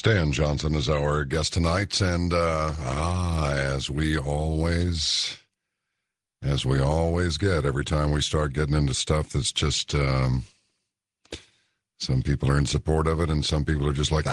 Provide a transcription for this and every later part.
Stan Johnson is our guest tonight, and as we always get every time we start getting into stuff that's just some people are in support of it, and some people are just like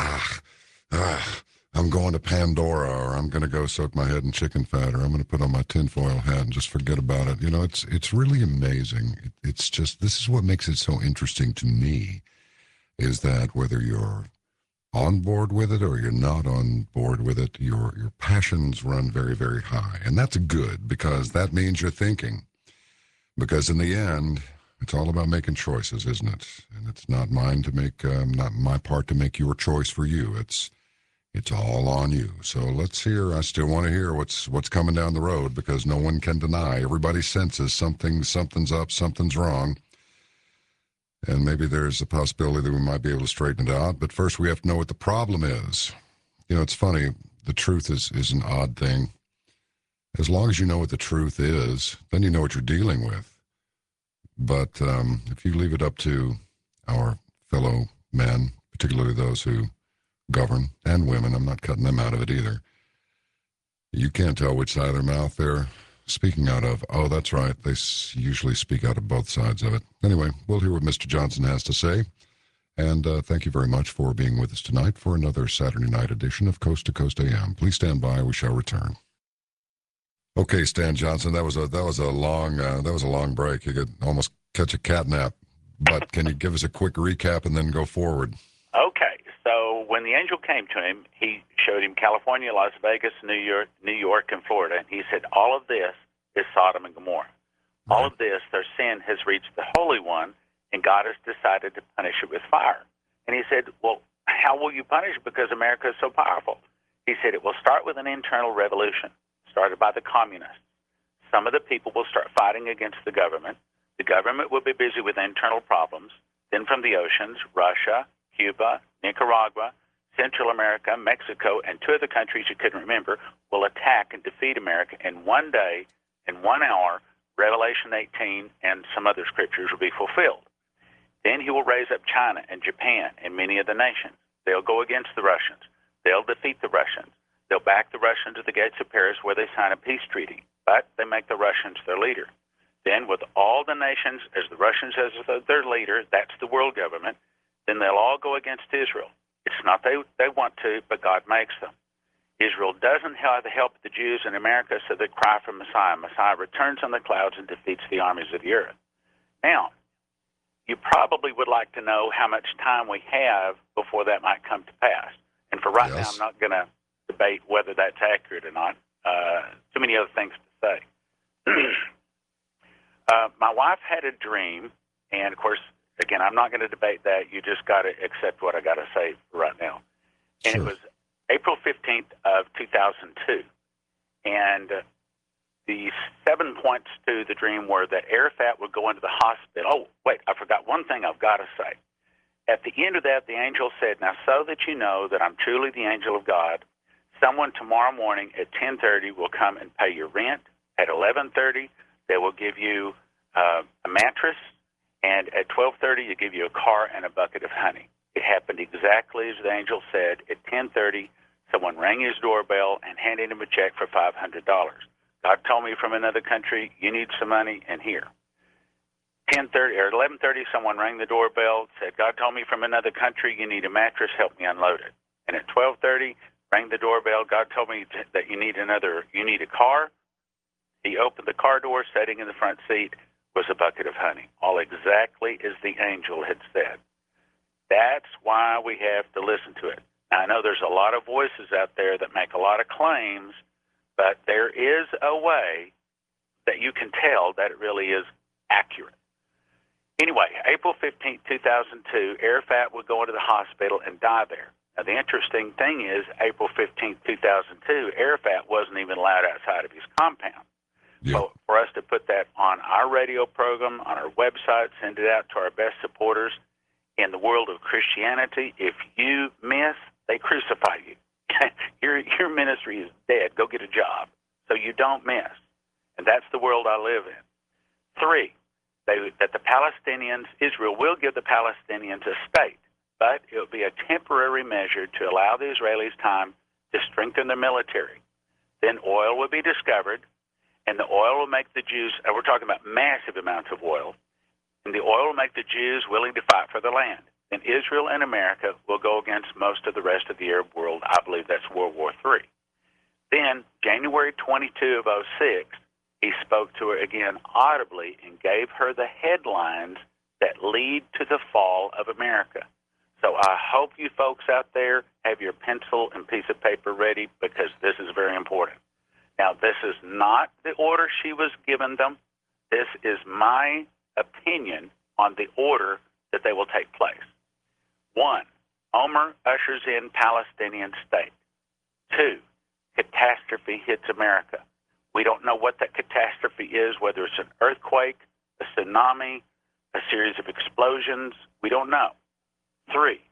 I'm going to Pandora, or I'm going to go soak my head in chicken fat, or I'm going to put on my tinfoil hat and just forget about it. You know, it's really amazing. It's just, this is what makes it so interesting to me, is that whether you're on board with it or you're not on board with it, your passions run very, very high. And that's good, because that means you're thinking. Because in the end, it's all about making choices, isn't it? And it's not mine to make, not my part to make your choice for you. It's all on you. So let's hear. I still want to hear what's coming down the road, because no one can deny. Everybody senses something's up, something's wrong. And maybe there's a possibility that we might be able to straighten it out. But first, we have to know what the problem is. You know, it's funny. The truth is an odd thing. As long as you know what the truth is, then you know what you're dealing with. But if you leave it up to our fellow men, particularly those who govern, and women, I'm not cutting them out of it either, you can't tell which side of their mouth they're speaking out of. Oh, that's right. They usually speak out of both sides of it. Anyway, we'll hear what Mr. Johnson has to say. And thank you very much for being with us tonight for another Saturday night edition of Coast to Coast AM. Please stand by. We shall return. Okay, Stan Johnson, that was a long break. You could almost catch a cat nap. But can you give us a quick recap and then go forward? Okay. So when the angel came to him, he showed him California, Las Vegas, New York, and Florida. And he said, all of this is Sodom and Gomorrah. Right. All of this, their sin has reached the Holy One, and God has decided to punish it with fire. And he said, well, how will you punish it? Because America is so powerful. He said, it will start with an internal revolution started by the communists. Some of the people will start fighting against the government. The government will be busy with internal problems. Then from the oceans, Russia, Cuba, Nicaragua, Central America, Mexico, and two other countries you couldn't remember will attack and defeat America in one day, in 1 hour. Revelation 18 and some other scriptures will be fulfilled. Then he will raise up China and Japan and many of the nations. They'll go against the Russians. They'll defeat the Russians. They'll back the Russians to the gates of Paris, where they sign a peace treaty, but they make the Russians their leader. Then with all the nations, as the Russians as their leader, that's the world government, then they'll all go against Israel. It's not they want to, but God makes them. Israel doesn't have the help of the Jews in America, so they cry for Messiah. Messiah returns on the clouds and defeats the armies of the earth. Now, you probably would like to know how much time we have before that might come to pass. And for right now, I'm not going to debate whether that's accurate or not. Too many other things to say. My wife had a dream, and of course, again, I'm not going to debate that. You just got to accept what I got to say right now. And It was April 15th of 2002. And the 7 points to the dream were that Arafat would go into the hospital. Oh, wait, I forgot one thing I've got to say. At the end of that, the angel said, now so that you know that I'm truly the angel of God, someone tomorrow morning at 10:30 will come and pay your rent. At 11:30, they will give you a mattress. And at 12:30, you give you a car and a bucket of honey. It happened exactly as the angel said. At 10:30, someone rang his doorbell and handed him a check for $500. God told me from another country, you need some money, and here. 10:30 or 11:30, someone rang the doorbell, said, God told me from another country, you need a mattress, help me unload it. And at 12:30, rang the doorbell, God told me that you need a car. He opened the car door, sitting in the front seat was a bucket of honey, all exactly as the angel had said. That's why we have to listen to it. Now, I know there's a lot of voices out there that make a lot of claims, but there is a way that you can tell that it really is accurate. Anyway, April 15, 2002, Arafat would go into the hospital and die there. Now, the interesting thing is, April 15, 2002, Arafat wasn't even allowed outside of his compound. Yeah. So for us to put that on our radio program, on our website, send it out to our best supporters in the world of Christianity, if you miss, they crucify you. Your ministry is dead. Go get a job. So you don't miss. And that's the world I live in. 3, that the Palestinians, Israel will give the Palestinians a state, but it would be a temporary measure to allow the Israelis time to strengthen their military. Then oil would be discovered, and the oil will make the Jews, and we're talking about massive amounts of oil, and the oil will make the Jews willing to fight for the land. Then Israel and America will go against most of the rest of the Arab world. I believe that's World War III. Then, January 22 of 06, he spoke to her again audibly and gave her the headlines that lead to the fall of America. So I hope you folks out there have your pencil and piece of paper ready, because this is very important. Now, this is not the order she was given them. This is my opinion on the order that they will take place. 1, Omer ushers in Palestinian state. 2, catastrophe hits America. We don't know what that catastrophe is, whether it's an earthquake, a tsunami, a series of explosions. We don't know. 3,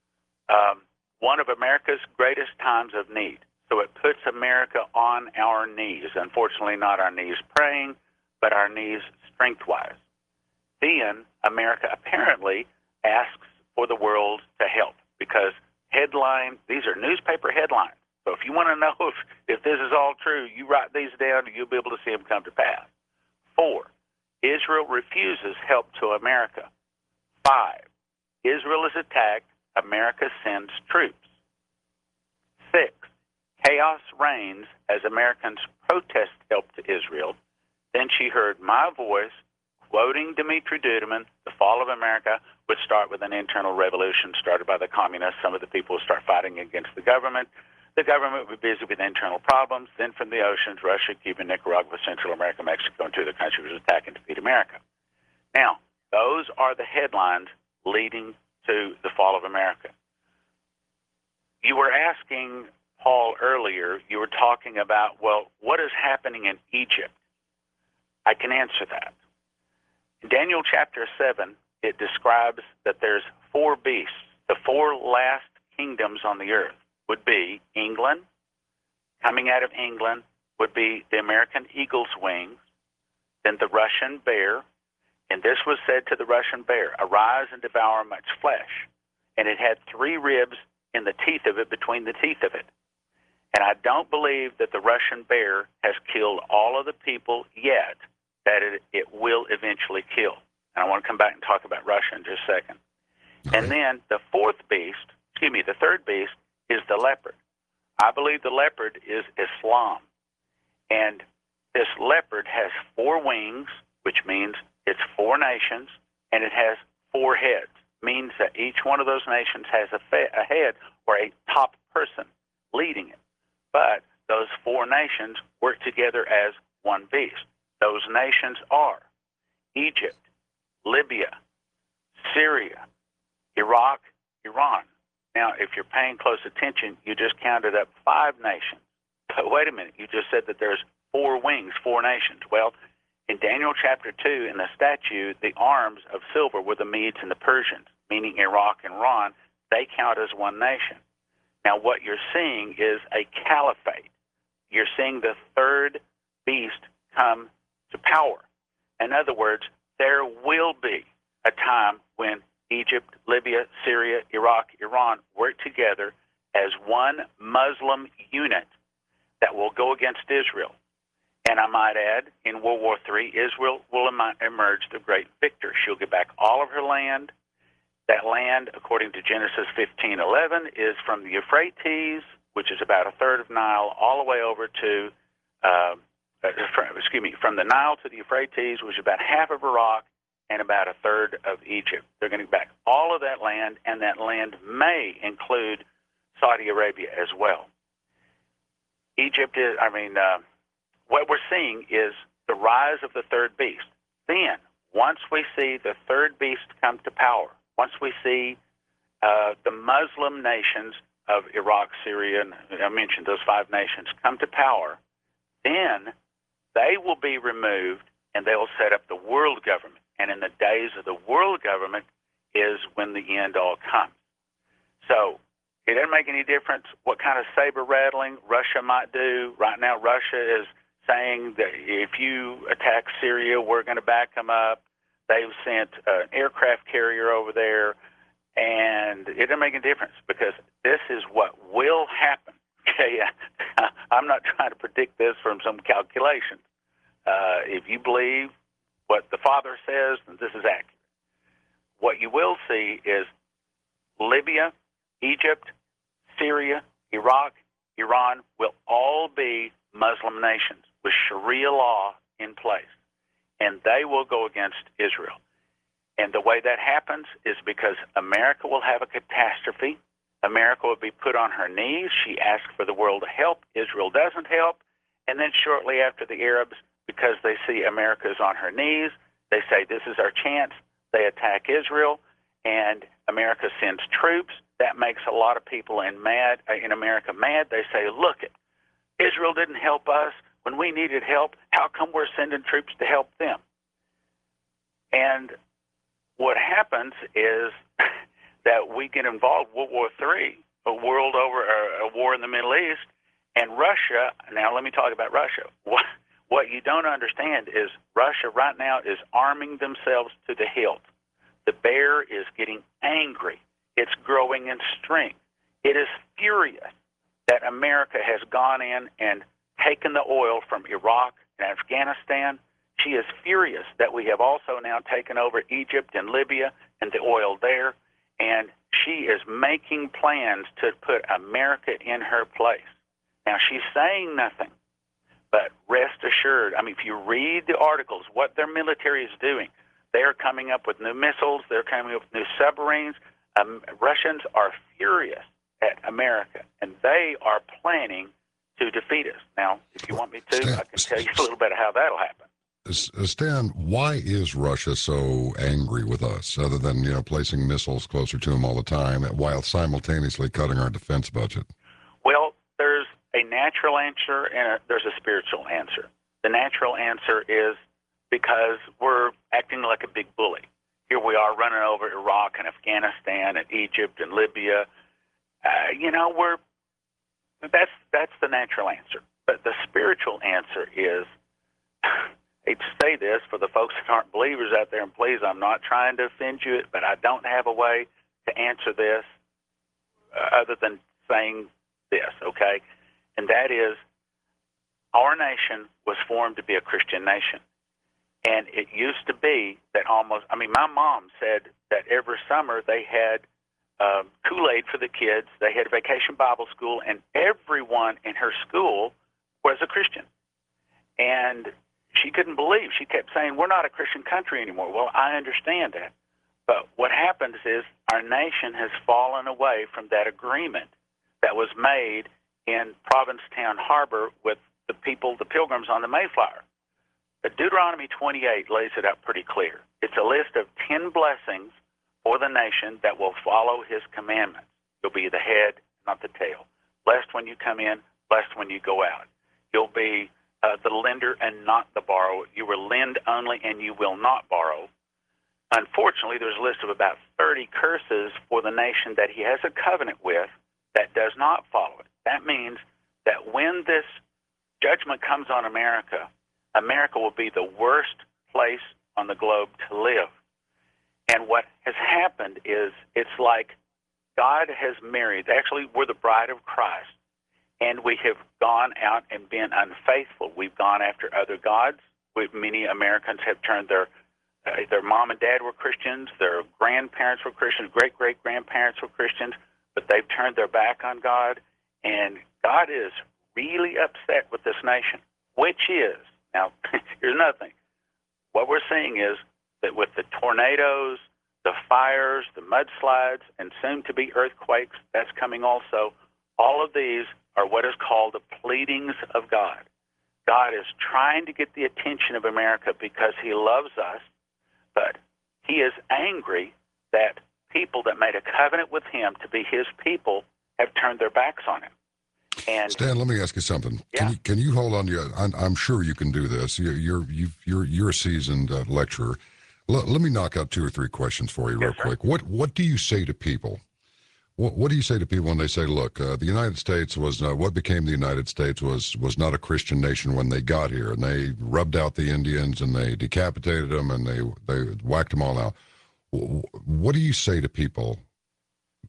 one of America's greatest times of need. So it puts America on our knees. Unfortunately, not our knees praying, but our knees strength-wise. Then America apparently asks for the world to help, because these are newspaper headlines. So if you want to know if this is all true, you write these down and you'll be able to see them come to pass. 4, Israel refuses help to America. 5, Israel is attacked. America sends troops. 6, chaos reigns as Americans protest help to Israel. Then she heard my voice, quoting Dimitri Duduman, the fall of America would start with an internal revolution started by the communists. Some of the people would start fighting against the government. The government would be busy with internal problems. Then from the oceans, Russia, Cuba, Nicaragua, Central America, Mexico, and 2 other countries would attack and defeat America. Now, those are the headlines leading to the fall of America. You were asking Paul earlier, you were talking about, well, what is happening in Egypt? I can answer that. In Daniel chapter 7, it describes that there's 4 beasts. The 4 last kingdoms on the earth would be England. Coming out of England would be the American eagle's wings, then the Russian bear. And this was said to the Russian bear, arise and devour much flesh. And it had 3 ribs in the teeth of it, between the teeth of it. And I don't believe that the Russian bear has killed all of the people yet that it will eventually kill. And I want to come back and talk about Russia in just a second. Okay. And then the third beast is the leopard. I believe the leopard is Islam. And this leopard has 4 wings, which means it's 4 nations, and it has 4 heads. Means that each one of those nations has a head or a top person leading it. But those 4 nations work together as one beast. Those nations are Egypt, Libya, Syria, Iraq, Iran. Now, if you're paying close attention, you just counted up 5 nations. But wait a minute, you just said that there's 4 wings, 4 nations. Well, in Daniel chapter 2, in the statue, the arms of silver were the Medes and the Persians, meaning Iraq and Iran. They count as one nation. Now, what you're seeing is a caliphate. You're seeing the third beast come to power. In other words, there will be a time when Egypt, Libya, Syria, Iraq, Iran work together as one Muslim unit that will go against Israel. And I might add, in World War III, Israel will emerge the great victor. She'll get back all of her land. That land, according to Genesis 15:11, is from the Euphrates, which is about a third of Nile, all the way over to, from the Nile to the Euphrates, which is about half of Iraq and about a third of Egypt. They're going to get back all of that land, and that land may include Saudi Arabia as well. What we're seeing is the rise of the third beast. Then, once we see the third beast come to power, once we see the Muslim nations of Iraq, Syria, and I mentioned those 5 nations come to power, then they will be removed and they will set up the world government. And in the days of the world government is when the end all comes. So it doesn't make any difference what kind of saber rattling Russia might do. Right now, Russia is saying that if you attack Syria, we're going to back them up. They've sent an aircraft carrier over there, And it doesn't make a difference because this is what will happen. Okay, I'm not trying to predict this from some calculations. If you believe what the Father says, then this is accurate. What you will see is Libya, Egypt, Syria, Iraq, Iran will all be Muslim nations with Sharia law in place, and they will go against Israel. And the way that happens is because America will have a catastrophe. America will be put on her knees. She asks for the world to help. Israel doesn't help. And then shortly after, the Arabs, because they see America is on her knees, they say, this is our chance. They attack Israel, and America sends troops. That makes a lot of people in America mad. They say, look, Israel didn't help us when we needed help. How come we're sending troops to help them? And what happens is that we get involved in World War III, a war in the Middle East, and Russia. Now, let me talk about Russia. What you don't understand is Russia right now is arming themselves to the hilt. The bear is getting angry. It's growing in strength. It is furious that America has gone in and taken the oil from Iraq and Afghanistan. She is furious that we have also now taken over Egypt and Libya and the oil there. And she is making plans to put America in her place. Now, she's saying nothing, but rest assured, I mean, if you read the articles, what their military is doing, they're coming up with new missiles, they're coming up with new submarines. Russians are furious at America, and they are planning to defeat us. Now, if you want me to, I can tell you a little bit of how that'll happen. Stan, why is Russia so angry with us, other than placing missiles closer to them all the time, while simultaneously cutting our defense budget? Well, there's a natural answer and there's a spiritual answer. The natural answer is because we're acting like a big bully. Here we are running over Iraq and Afghanistan and Egypt and Libya. That's the natural answer. But the spiritual answer is, I hate to say this for the folks that aren't believers out there, and please, I'm not trying to offend you, but I don't have a way to answer this other than saying this, okay? And that is, our nation was formed to be a Christian nation. And it used to be that my mom said that every summer they had Kool-Aid for the kids, they had a vacation Bible school, and everyone in her school was a Christian. And she couldn't believe. She kept saying, we're not a Christian country anymore. Well, I understand that. But what happens is our nation has fallen away from that agreement that was made in Provincetown Harbor with the pilgrims on the Mayflower. But Deuteronomy 28 lays it out pretty clear. It's a list of 10 blessings for the nation that will follow his commandments. You'll be the head, not the tail. Blessed when you come in, blessed when you go out. You'll be the lender and not the borrower. You will lend only and you will not borrow. Unfortunately, there's a list of about 30 curses for the nation that he has a covenant with that does not follow it. That means that when this judgment comes on America, America will be the worst place on the globe to live. And what has happened is it's like God has married. Actually, we're the bride of Christ. And we have gone out and been unfaithful. We've gone after other gods. Many Americans have turned their mom and dad were Christians, their grandparents were Christians, great-great-grandparents were Christians, but they've turned their back on God. And God is really upset with this nation, which is, now, here's another thing. What we're seeing is that with the tornadoes, the fires, the mudslides, and soon-to-be earthquakes, that's coming also, all of these are what is called the pleadings of God. God is trying to get the attention of America because he loves us, but he is angry that people that made a covenant with him to be his people have turned their backs on him. And Stan, let me ask you something. Yeah. Can you hold on to you? I'm sure you can do this. You're a seasoned lecturer. Let me knock out 2 or 3 questions for you real quick. What do you say to people? What do you say to people when they say, look, the United States was, what became the United States was not a Christian nation when they got here, and they rubbed out the Indians, and they decapitated them, and they whacked them all out. What do you say to people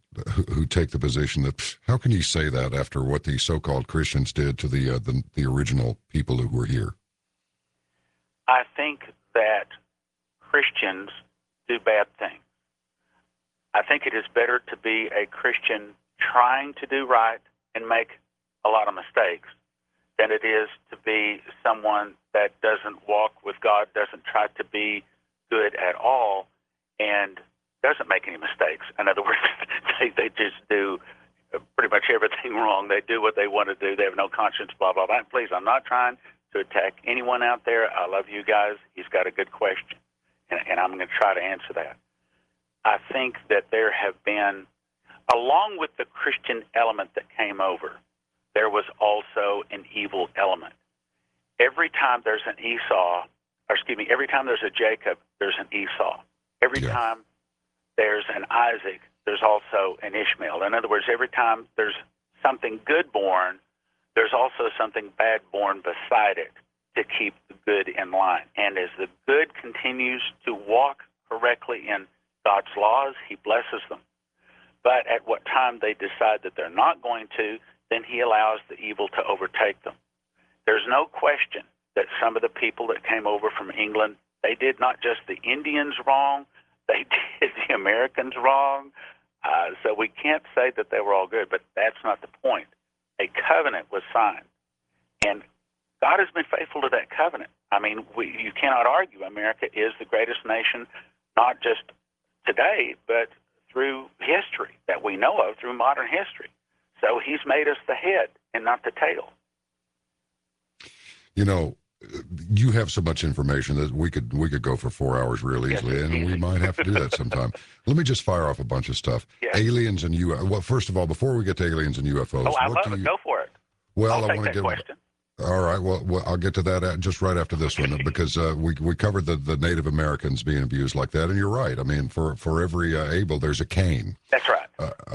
who take the position that how can you say that after what the so-called Christians did to the original people who were here? I think that Christians do bad things. I think it is better to be a Christian trying to do right and make a lot of mistakes than it is to be someone that doesn't walk with God, doesn't try to be good at all, and doesn't make any mistakes. In other words, they just do pretty much everything wrong. They do what they want to do. They have no conscience, blah, blah, blah. Please, I'm not trying to attack anyone out there. I love you guys. He's got a good question, and I'm going to try to answer that. I think that there have been, along with the Christian element that came over, there was also an evil element. Every time there's an Esau, every time there's a Jacob, there's an Esau. Every time there's an Isaac, there's also an Ishmael. In other words, every time there's something good born, there's also something bad born beside it to keep the good in line. And as the good continues to walk correctly in God's laws, he blesses them. But at what time they decide that they're not going to, then he allows the evil to overtake them. There's no question that some of the people that came over from England, they did not just the Indians wrong, they did the Americans wrong. So we can't say that they were all good, but that's not the point. A covenant was signed, and God has been faithful to that covenant. I mean, you cannot argue America is the greatest nation, not just today, but through history that we know of, through modern history. So he's made us the head and not the tail. You know, you have so much information that we could go for 4 hours real easily, and we might have to do that sometime. Let me just fire off a bunch of stuff. Yes. Aliens and UFOs. Well, first of all, before we get to aliens and UFOs, I love it. Go for it. Well, I'll I want to take that question. All right. Well, I'll get to that just right after this one because we covered the Native Americans being abused like that, and you're right. I mean, for every Abel, there's a Cain. That's right.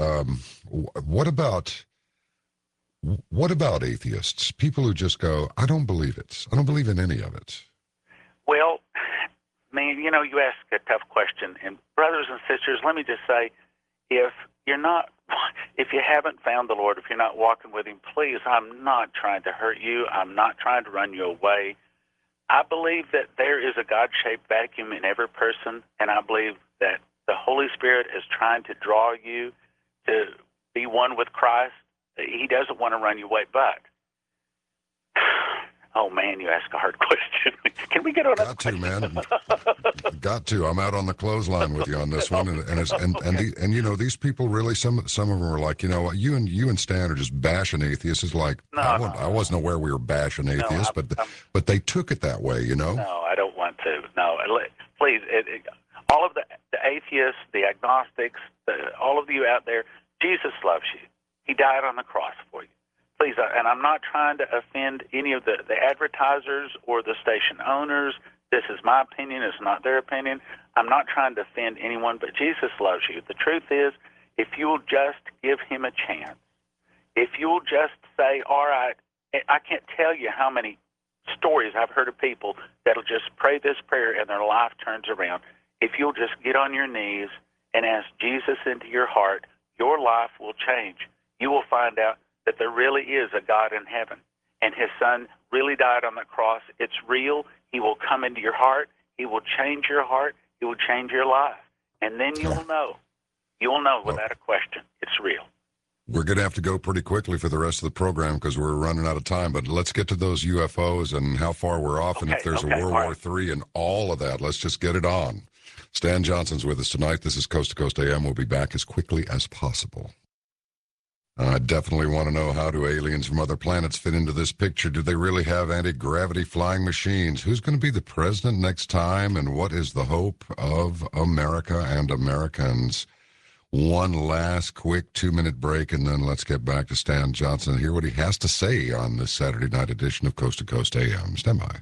What about atheists? People who just go, I don't believe it. I don't believe in any of it. Well, man, you ask a tough question. And brothers and sisters, let me just say, if you haven't found the Lord, if you're not walking with him, please, I'm not trying to hurt you. I'm not trying to run you away. I believe that there is a God-shaped vacuum in every person, and I believe that the Holy Spirit is trying to draw you to be one with Christ. He doesn't want to run you away, but oh man, you ask a hard question. Can we get on? Got to, man. Got to. I'm out on the clothesline with you on this one, and these people really some of them are like, you and Stan are just bashing atheists. It's like I wasn't aware we were bashing atheists, but they took it that way, No, I don't want to. No, please, all of the atheists, the agnostics, all of you out there, Jesus loves you. He died on the cross for you. Please, and I'm not trying to offend any of the advertisers or the station owners. This is my opinion. It's not their opinion. I'm not trying to offend anyone, but Jesus loves you. The truth is, if you'll just give him a chance, if you'll just say, all right, I can't tell you how many stories I've heard of people that'll just pray this prayer and their life turns around. If you'll just get on your knees and ask Jesus into your heart, your life will change. You will find out that there really is a God in heaven, and his son really died on the cross. It's real. He will come into your heart. He will change your heart. He will change your life. And then you'll know. You'll know without a question. It's real. We're going to have to go pretty quickly for the rest of the program because we're running out of time, but let's get to those UFOs and how far we're off, and if there's a World War III and all of that. Let's just get it on. Stan Johnson's with us tonight. This is Coast to Coast AM. We'll be back as quickly as possible. I definitely want to know, how do aliens from other planets fit into this picture? Do they really have anti-gravity flying machines? Who's going to be the president next time? And what is the hope of America and Americans? One last quick 2-minute break, and then let's get back to Stan Johnson and hear what he has to say on this Saturday night edition of Coast to Coast AM. Stand by.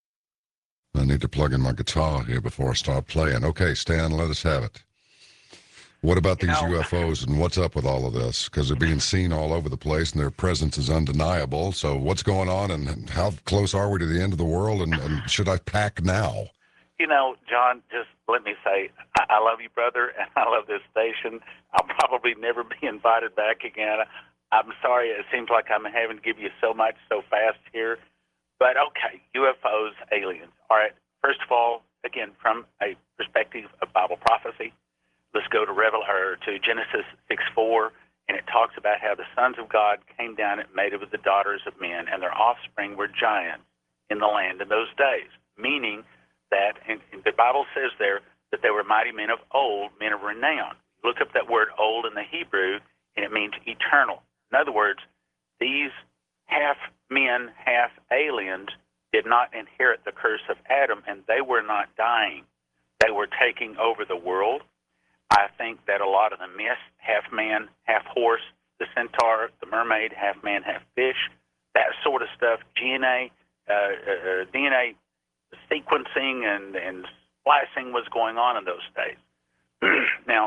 I need to plug in my guitar here before I start playing. Okay, Stan, let us have it. What about these UFOs and what's up with all of this? Because they're being seen all over the place and their presence is undeniable. So what's going on and how close are we to the end of the world? And should I pack now? John, just let me say, I love you, brother, and I love this station. I'll probably never be invited back again. I'm sorry. It seems like I'm having to give you so much so fast here. But, okay, UFOs, aliens. All right, first of all, again, from a perspective of Bible prophecy, let's go to Genesis 6:4, and it talks about how the sons of God came down and mated with the daughters of men, and their offspring were giants in the land in those days, meaning that, and the Bible says there, that they were mighty men of old, men of renown. Look up that word old in the Hebrew, and it means eternal. In other words, these half men, half aliens did not inherit the curse of Adam, and they were not dying. They were taking over the world. I think that a lot of the myths, half man, half horse, the centaur, the mermaid, half man, half fish, that sort of stuff, DNA sequencing and splicing was going on in those days. Now,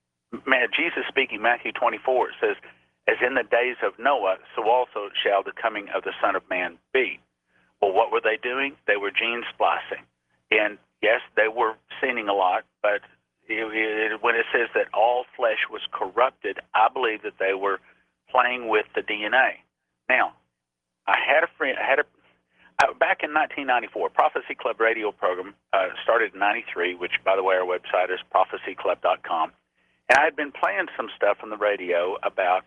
Jesus speaking, Matthew 24, says, as in the days of Noah, so also shall the coming of the Son of Man be. Well, what were they doing? They were gene splicing. And yes, they were sinning a lot, but when it says that all flesh was corrupted, I believe that they were playing with the DNA. Now, I had a friend, back in 1994, Prophecy Club radio program started in 93, which, by the way, our website is prophecyclub.com. And I had been playing some stuff on the radio about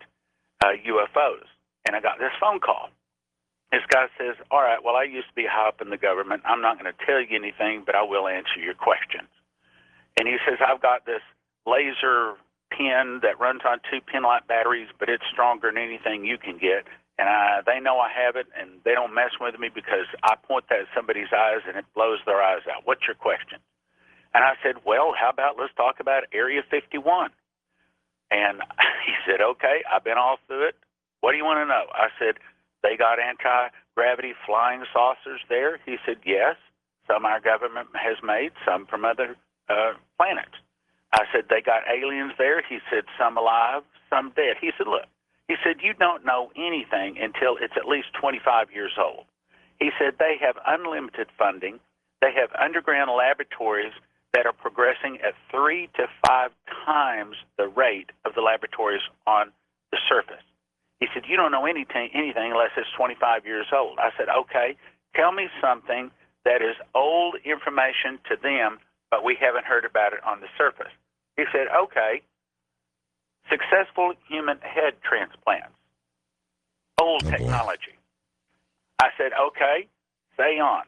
UFOs, and I got this phone call. This guy says, all right, well, I used to be high up in the government. I'm not going to tell you anything, but I will answer your questions. And he says, I've got this laser pen that runs on 2 Penlight batteries, but it's stronger than anything you can get. And they know I have it, and they don't mess with me because I point that at somebody's eyes, and it blows their eyes out. What's your question? And I said, well, how about let's talk about Area 51? And he said, okay, I've been all through it. What do you want to know? I said, they got anti-gravity flying saucers there? He said, yes. Some our government has made, some from other planets. I said, they got aliens there? He said, some alive, some dead. He said, look, he said, you don't know anything until it's at least 25 years old. He said, they have unlimited funding. They have underground laboratories that are progressing at 3 to 5 times the rate of the laboratories on the surface. He said, you don't know anything unless it's 25 years old. I said, okay, tell me something that is old information to them, but we haven't heard about it on the surface. He said, okay, successful human head transplants, old technology. I said, okay, say on.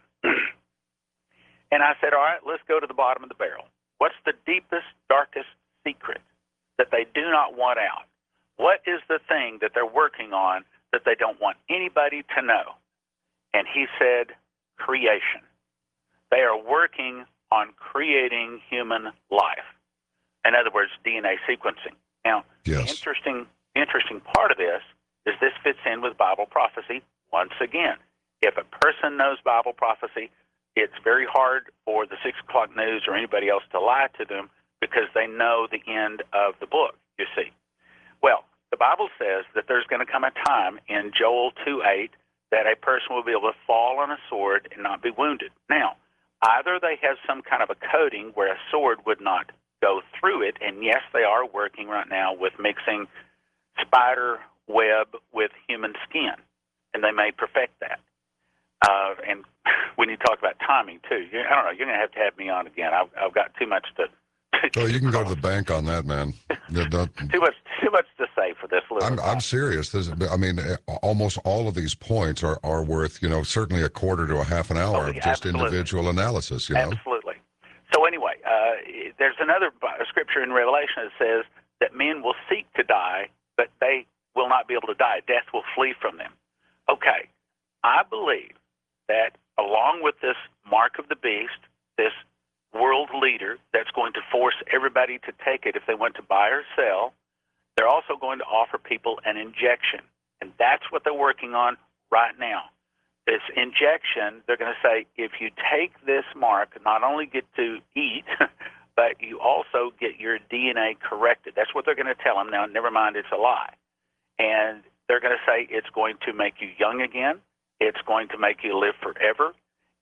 And I said, all right, let's go to the bottom of the barrel. What's the deepest, darkest secret that they do not want out? What is the thing that they're working on that they don't want anybody to know? And he said, creation. They are working on creating human life. In other words, DNA sequencing. Now, yes. The interesting part of this is this fits in with Bible prophecy once again. If a person knows Bible prophecy, it's very hard for the 6 o'clock news or anybody else to lie to them because they know the end of the book, you see. Well, the Bible says that there's going to come a time in Joel 2:8 that a person will be able to fall on a sword and not be wounded. Now, either they have some kind of a coating where a sword would not go through it, and yes, they are working right now with mixing spider web with human skin, and they may perfect that. And when you talk about timing, too, I don't know, you're going to have me on again. I've got too much to... Oh, you can go to the bank on that, man. Too much to say for this little. I'm serious. I mean, almost all of these points are worth, certainly a quarter to a half an hour of just individual analysis. Absolutely. So anyway, there's another scripture in Revelation that says that men will seek to die, but they will not be able to die. Death will flee from them. Okay, I believe that along with this mark of the beast, this world leader that's going to force everybody to take it if they want to buy or sell, they're also going to offer people an injection. And that's what they're working on right now. This injection, they're going to say, if you take this mark, not only get to eat, but you also get your DNA corrected. That's what they're going to tell them. Now, never mind, it's a lie. And they're going to say it's going to make you young again. It's going to make you live forever.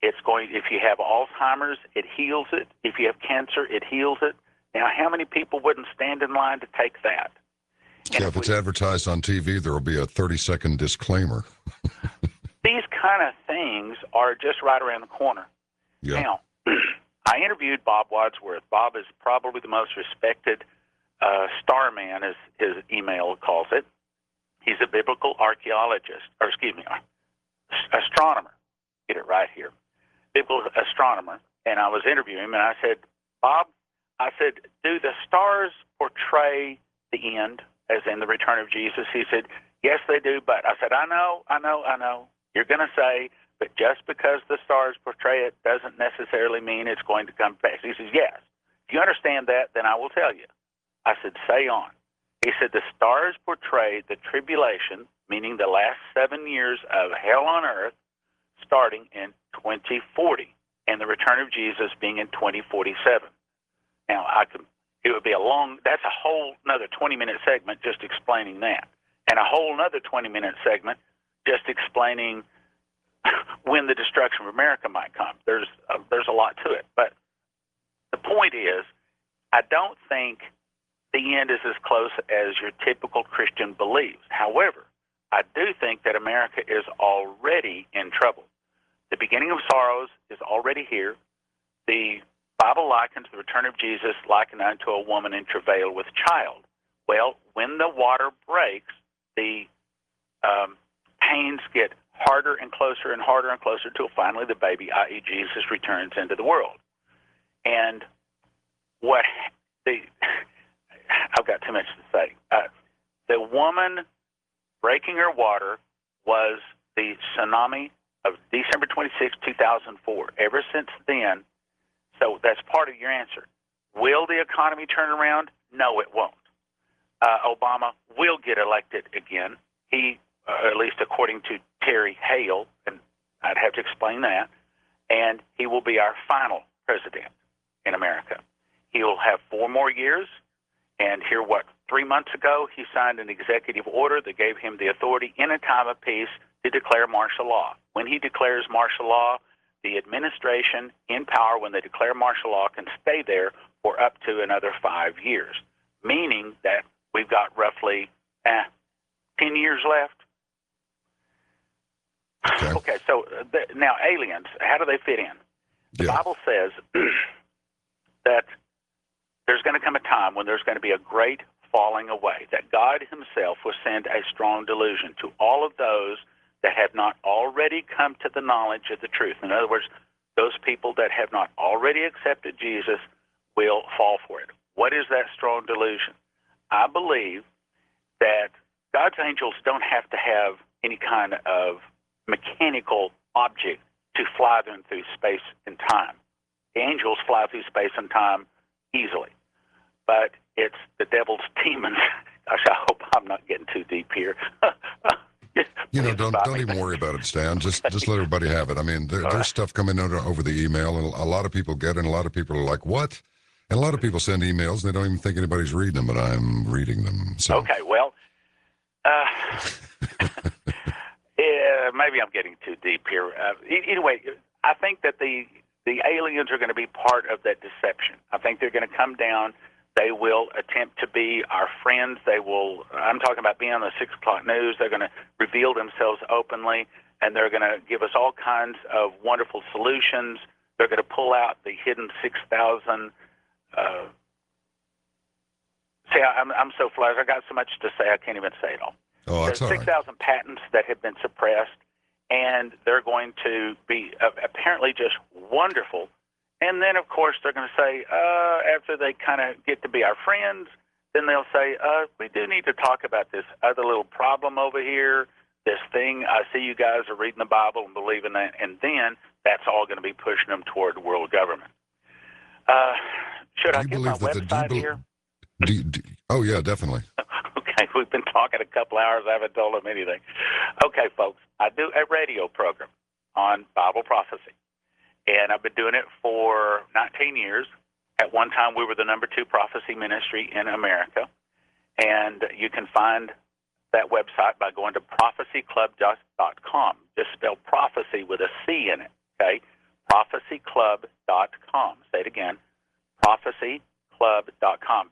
It's going. If you have Alzheimer's, it heals it. If you have cancer, it heals it. Now, how many people wouldn't stand in line to take that? Yeah, if it's advertised on TV, there will be a 30-second disclaimer. These kind of things are just right around the corner. Yeah. Now, I interviewed Bob Wadsworth. Bob is probably the most respected starman, as his email calls it. He's a biblical archaeologist, or excuse me, astronomer. Get it right here. Biblical astronomer. And I was interviewing him, and I said, Bob, I said, do the stars portray the end, as in the return of Jesus? He said, yes, they do, but I said, I know. You're going to say, but just because the stars portray it doesn't necessarily mean it's going to come back. He says, yes. If you understand that, then I will tell you. I said, say on. He said, the stars portray the tribulation, meaning the last 7 years of hell on earth, starting in 2040, and the return of Jesus being in 2047. Now, it would be that's a whole another 20-minute segment just explaining that, and a whole another 20-minute segment just explaining when the destruction of America might come. There's a lot to it, but the point is, I don't think the end is as close as your typical Christian believes. However, I do think that America is already in trouble. The beginning of sorrows is already here. The Bible likens the return of Jesus likened unto a woman in travail with child. Well, when the water breaks, the pains get harder and closer and harder and closer till finally the baby, i.e. Jesus, returns into the world. And I've got too much to say. The woman breaking her water was the tsunami of December 26, 2004. Ever since then, so that's part of your answer. Will the economy turn around? No, it won't. Obama will get elected again. He, at least according to Terry Hale, and I'd have to explain that, and he will be our final president in America. He will have 4 more years, and here, 3 months ago, he signed an executive order that gave him the authority in a time of peace to declare martial law. When he declares martial law, the administration in power, when they declare martial law, can stay there for up to another 5 years, meaning that we've got roughly 10 years left. Okay, so now aliens, how do they fit in? The Bible says that there's going to come a time when there's going to be a great falling away, that God himself will send a strong delusion to all of those that have not already come to the knowledge of the truth. In other words, those people that have not already accepted Jesus will fall for it. What is that strong delusion? I believe that God's angels don't have to have any kind of mechanical object to fly them through space and time. The angels fly through space and time easily. But it's the devil's demons. Gosh, I hope I'm not getting too deep here. Don't even worry about it, Stan. Just let everybody have it. I mean, there's stuff coming over the email, and a lot of people get it, and a lot of people are like, what? And a lot of people send emails, and they don't even think anybody's reading them, but I'm reading them. So. Okay, well, maybe I'm getting too deep here. Anyway, I think that the aliens are going to be part of that deception. I think they're going to come down. They will attempt to be our friends. I'm talking about being on the 6 o'clock news. They're going to reveal themselves openly, and they're going to give us all kinds of wonderful solutions. They're going to pull out the hidden 6,000. I'm so flushed. I got so much to say, I can't even say it all. Oh, that's There's 6,000 patents that have been suppressed, and they're going to be apparently just wonderful. And then, of course, they're going to say, after they kind of get to be our friends, then they'll say, we do need to talk about this other little problem over here, this thing. I see you guys are reading the Bible and believing that. And then that's all going to be pushing them toward world government. Should I get my website here? Oh, yeah, definitely. Okay, we've been talking a couple hours. I haven't told them anything. Okay, folks, I do a radio program on Bible prophecy. And I've been doing it for 19 years. At one time, we were the number 2 prophecy ministry in America. And you can find that website by going to prophecyclub.com. Just spell prophecy with a C in it, okay? prophecyclub.com. Say it again, prophecyclub.com,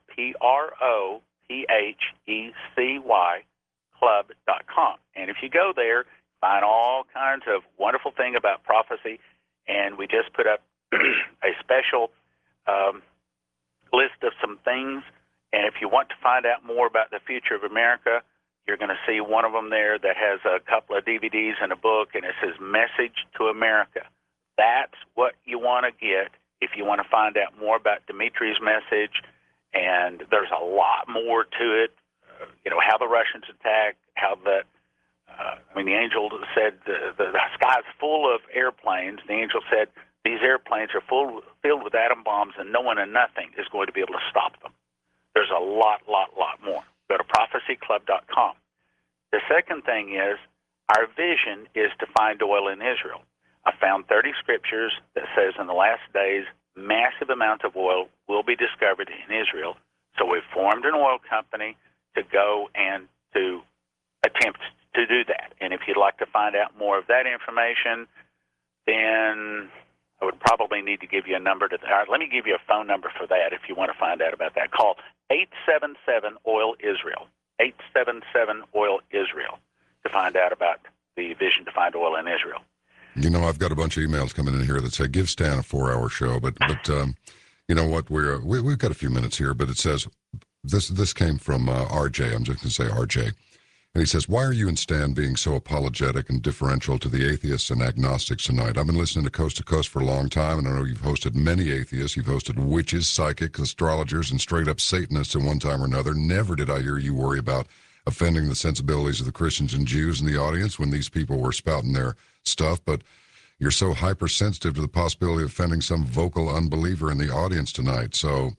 PROPHECY club.com. And if you go there, find all kinds of wonderful things about prophecy. And we just put up a special list of some things. And if you want to find out more about the future of America, you're going to see one of them there that has a couple of DVDs and a book, and it says Message to America. That's what you want to get if you want to find out more about Dimitri's message. And there's a lot more to it. How the Russians attacked, how the angel said the sky's full of airplanes. The angel said these airplanes are filled with atom bombs, and no one and nothing is going to be able to stop them. There's a lot more. Go to prophecyclub.com. The second thing is our vision is to find oil in Israel. I found 30 scriptures that says in the last days massive amounts of oil will be discovered in Israel. So we've formed an oil company to go and to attempt to do that. And if you'd like to find out more of that information, then I would probably need to give you a number to. Let me give you a phone number for that if you want to find out about that. Call 877-OIL-ISRAEL, 877-OIL-ISRAEL, to find out about the vision to find oil in Israel. I've got a bunch of emails coming in here that say, give Stan a 4-hour show, but you know what, we've got a few minutes here, but it says, this came from RJ, I'm just going to say RJ, and he says, why are you and Stan being so apologetic and differential to the atheists and agnostics tonight? I've been listening to Coast for a long time, and I know you've hosted many atheists. You've hosted witches, psychics, astrologers, and straight-up Satanists at one time or another. Never did I hear you worry about offending the sensibilities of the Christians and Jews in the audience when these people were spouting their stuff, but you're so hypersensitive to the possibility of offending some vocal unbeliever in the audience tonight. So,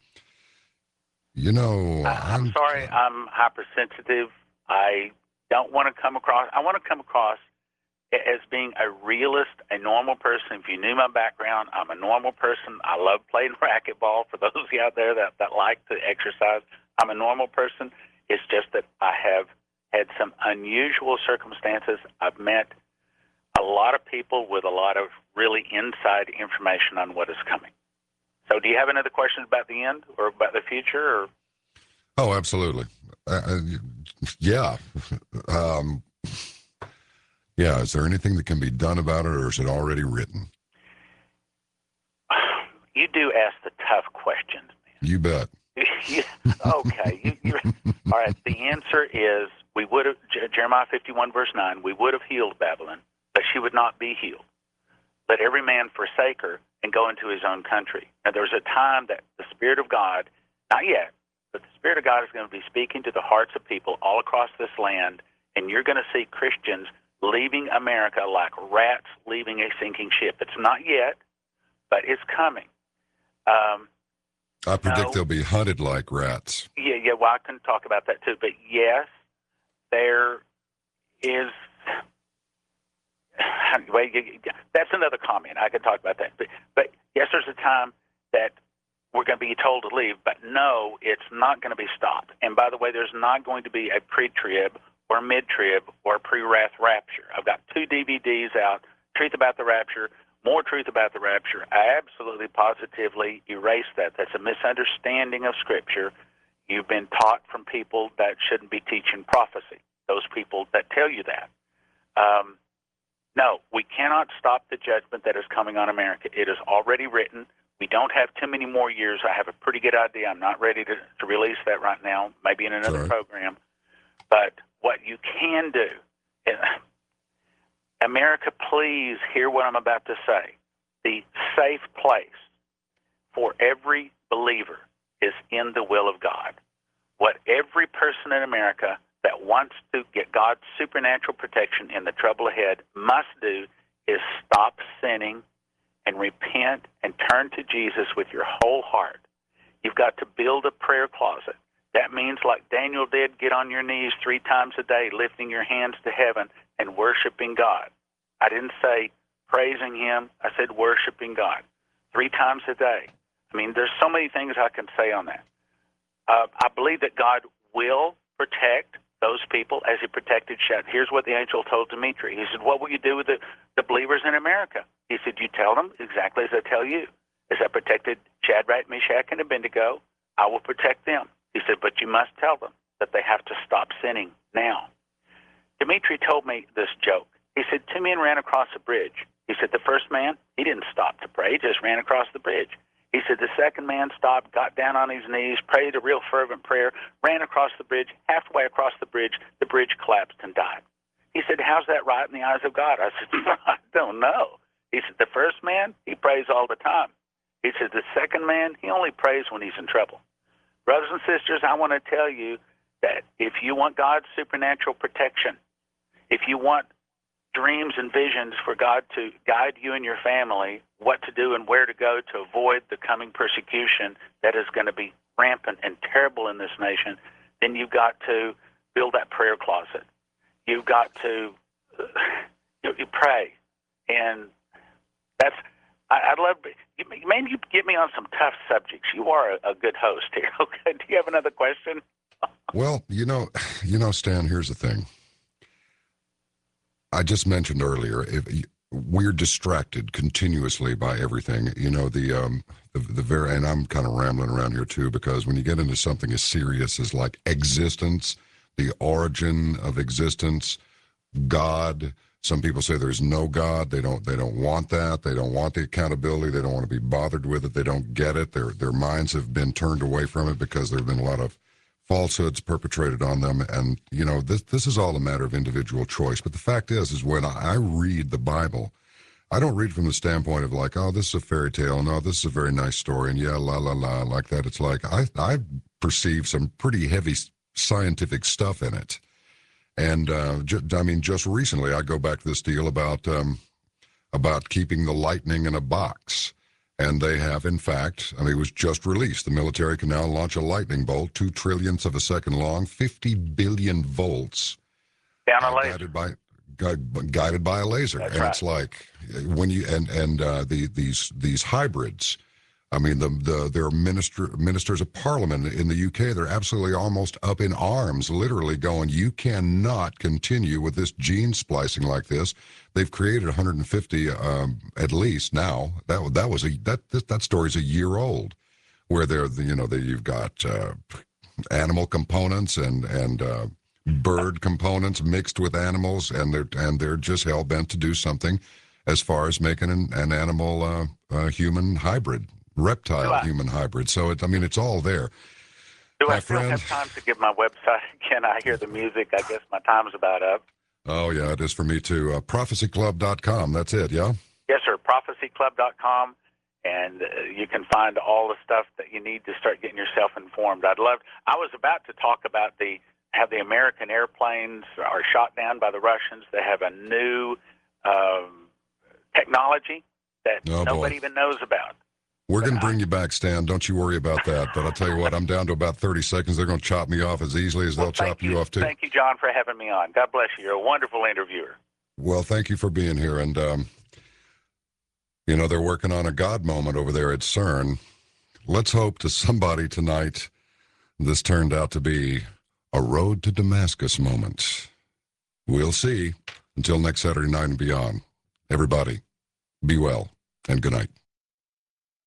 I'm sorry, I'm hypersensitive. I don't want to come across, I want to come across as being a realist, a normal person. If you knew my background, I'm a normal person. I love playing racquetball. For those of you out there that like to exercise, I'm a normal person. It's just that I have had some unusual circumstances. I've met a lot of people with a lot of really inside information on what is coming. So do you have another question about the end or about the future? Or? Oh, absolutely. Yeah. Yeah, is there anything that can be done about it, or is it already written? You do ask the tough questions, man. You bet. Okay. All right, the answer is we would have, Jeremiah 51, verse 9, we would have healed Babylon, but she would not be healed. Let every man forsake her and go into his own country. Now, there's a time that the Spirit of God, not yet, but the Spirit of God is going to be speaking to the hearts of people all across this land, and you're going to see Christians leaving America like rats leaving a sinking ship. It's not yet, but it's coming. I predict they'll be hunted like rats. Yeah, well, I can talk about that too. But yes, there is. That's another comment. I could talk about that. But yes, there's a time that we're going to be told to leave. But no, it's not going to be stopped. And by the way, there's not going to be a pre-trib or mid-trib or pre-wrath rapture. I've got 2 DVDs out, Truth About the Rapture, More Truth About the Rapture. I absolutely positively erase that. That's a misunderstanding of Scripture. You've been taught from people that shouldn't be teaching prophecy, those people that tell you that. No, we cannot stop the judgment that is coming on America. It is already written. We don't have too many more years. I have a pretty good idea. I'm not ready to release that right now, maybe in another program. But what you can do, America, please hear what I'm about to say. The safe place for every believer is in the will of God. What every person in America that wants to get God's supernatural protection in the trouble ahead must do is stop sinning and repent and turn to Jesus with your whole heart. You've got to build a prayer closet. That means, like Daniel did, get on your knees 3 times a day, lifting your hands to heaven and worshiping God. I didn't say praising Him. I said worshiping God 3 times a day. I mean, there's so many things I can say on that. I believe that God will protect those people as he protected Shadrach. Here's what the angel told Dmitri. He said, what will you do with the believers in America? He said, you tell them exactly as I tell you. As I protected Shadrach, Meshach, and Abednego, I will protect them. He said, but you must tell them that they have to stop sinning now. Dmitri told me this joke. He said, two men ran across a bridge. He said, the first man, he didn't stop to pray, he just ran across the bridge. He said, the second man stopped, got down on his knees, prayed a real fervent prayer, ran across the bridge. Halfway across the bridge collapsed and died. He said, how's that right in the eyes of God? I said, I don't know. He said, the first man, he prays all the time. He said, the second man, he only prays when he's in trouble. Brothers and sisters, I want to tell you that if you want God's supernatural protection, if you want dreams and visions for God to guide you and your family, what to do and where to go to avoid the coming persecution that is going to be rampant and terrible in this nation, then you've got to build that prayer closet. You've got to you pray. And that's, I'd love to, maybe you get me on some tough subjects. You are a good host here. Okay, do you have another question? Well, Stan, here's the thing. I just mentioned earlier, if we're distracted continuously by everything. The very, and I'm kind of rambling around here too, because when you get into something as serious as like existence, the origin of existence, God. Some people say there's no God. They don't want that. They don't want the accountability. They don't want to be bothered with it. They don't get it. Their minds have been turned away from it because there have been a lot of falsehoods perpetrated on them. And, this is all a matter of individual choice. But the fact is when I read the Bible, I don't read from the standpoint of like, oh, this is a fairy tale. No, this is a very nice story. And yeah, la, la, la, like that. It's like I perceive some pretty heavy scientific stuff in it. And, just recently I go back to this deal about keeping the lightning in a box. And they have, in fact, it was just released. The military can now launch a lightning bolt, 2 trillionths of a second long, 50 billion volts. Down a laser. Guided by a laser. That's and right. It's like, when you, these hybrids, there are ministers of parliament in the UK. They're absolutely almost up in arms, literally going, you cannot continue with this gene splicing like this. They've created 150 at least now. That story's a year old, where you've got animal components and bird components mixed with animals, and they're just hell bent to do something as far as making an animal human hybrid. Reptile-human hybrid. So, it's all there. Do I still have time to give my website again? I hear the music. I guess my time's about up. Oh, yeah, it is for me, too. Prophecyclub.com. That's it, yeah? Yes, sir. Prophecyclub.com. And you can find all the stuff that you need to start getting yourself informed. I was about to talk about how the American airplanes are shot down by the Russians. They have a new technology that nobody even knows about. We're going to bring you back, Stan. Don't you worry about that. But I'll tell you what, I'm down to about 30 seconds. They're going to chop me off as easily as they'll chop you off, too. Thank you, John, for having me on. God bless you. You're a wonderful interviewer. Well, thank you for being here. And, they're working on a God moment over there at CERN. Let's hope to somebody tonight this turned out to be a road to Damascus moment. We'll see. Until next Saturday night and beyond. Everybody, be well and good night.